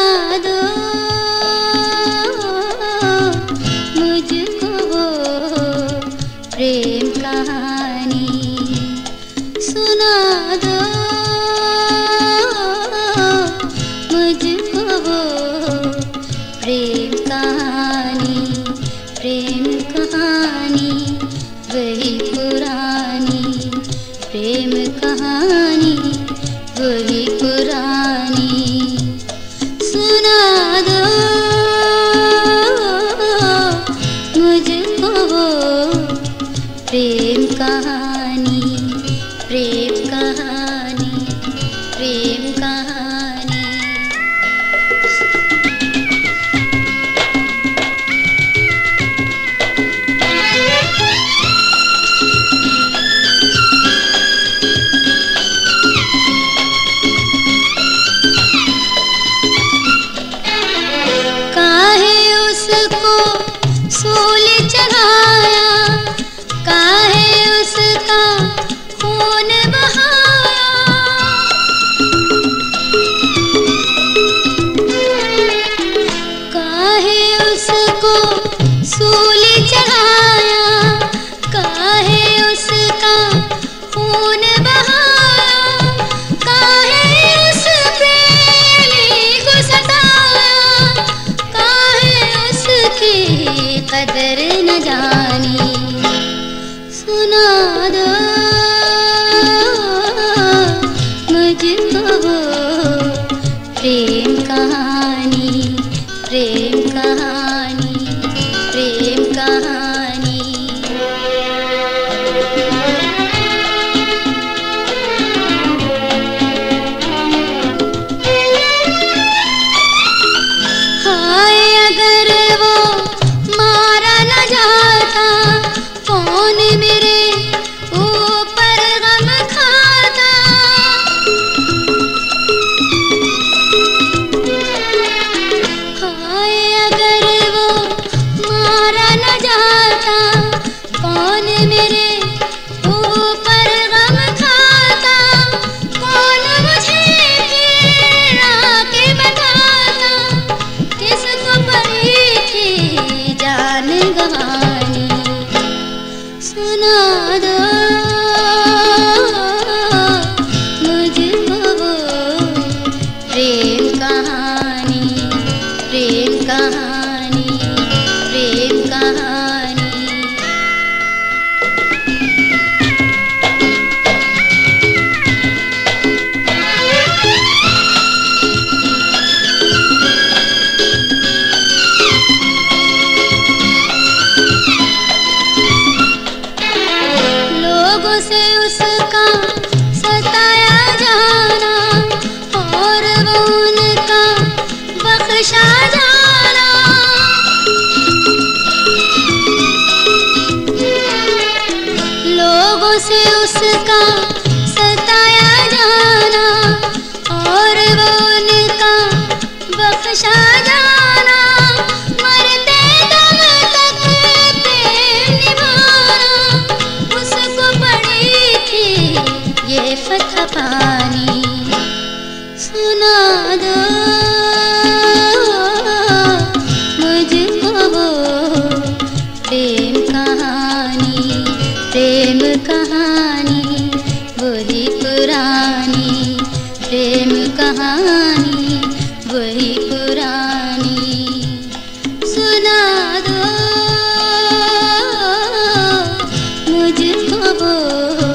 दो मुझको वो प्रेम कहानी, सुना दो मुझको वो प्रेम कहानी, प्रेम कहानी वही पुरानी, प्रेम कहानी वही पुरानी, सुना दो मुझको वो प्रेम कहानी, प्रेम कहानी, प्रेम कहानी। सूल चढ़ाया, काहे उसका खून बहाया, काहे उसको सूल चढ़ाया, काहे उसका खून बहाया, काहे उस प्रेमी को सताया, काहे उसकी कदर न जानी, सुना दो मुझको वो प्रेम कहानी, प्रेम कहानी, प्रेम कहानी। हाय अगर वो मारा न जाता, कौन मेरे ऊपर गम खाता, हाय अगर वो मारा न जाता, कौन मेरे ऊपर गम खाता, कौन मुझे फिर आके बताता, किसको पड़ी थी जान गंवानी, सुना दो मुझको वो प्रेम कहानी, प्रेम कहानी, प्रेम कहानी। लोगों से उसका सताया जाना, और वो उनका बख्शा जाना, लोगों से उसका सताया जाना, और वो उनका बख्शा जाना, मरते दम तक प्रेम निभाना, उसको पड़ी थी ये फतह पानी, सुना दो मुझको वो प्रेम कहानी, प्रेम कहानी वही पुरानी, प्रेम कहानी वही पुरानी, सुना दो मुझको वो